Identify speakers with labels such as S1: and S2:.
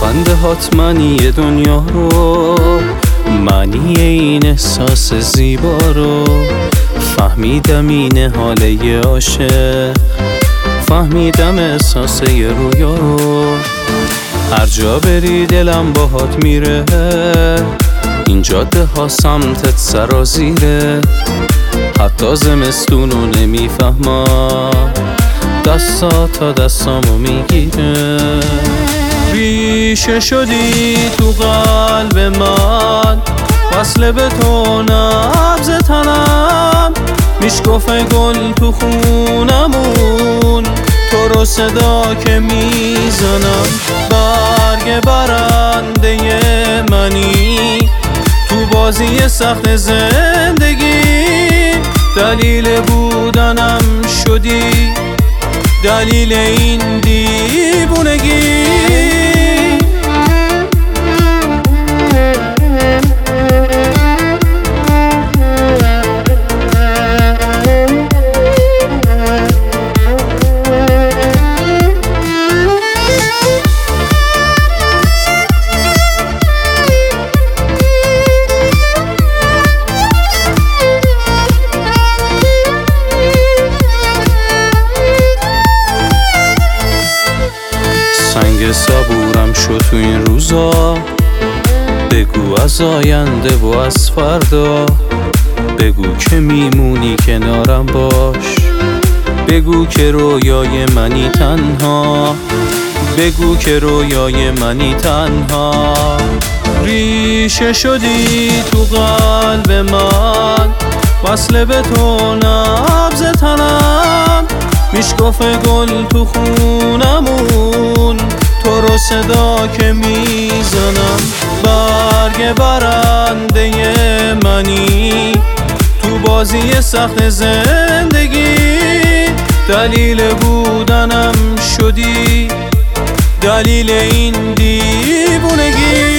S1: لبخند هات معنی دنیا رو، معنی این احساس زیبا رو فهمیدم، این حاله عاشق، فهمیدم احساس یه رویا رو. هر جا بری دلم باهات میره، این جاده ها سمتت سرازیره، حتی زمستونو نمیفهمم، دستا تا دستامو میگیره. ریشه شدی تو قلب من، وصله به تو نبض تنم، میشکفه گل تو خونمون، تو رو صدا که میزنم. برگ برنده منی تو بازی سخت زندگی، دلیل بودنم شدی، دلیل این دیوونگی. سنگ صبورم شد تو این روزا، بگو از آینده و از فردا، بگو که میمونی کنارم باش، بگو که رویای منی تنها، بگو که رویای منی تنها. ریشه شدی تو قلب من، وصله به تو نبض تنم، میشکفه گل تو خونمون، تو رو صدا که میزنم. برگ برنده منی تو بازی سخت زندگی، دلیل بودنم شدی، دلیل این دیوونگی.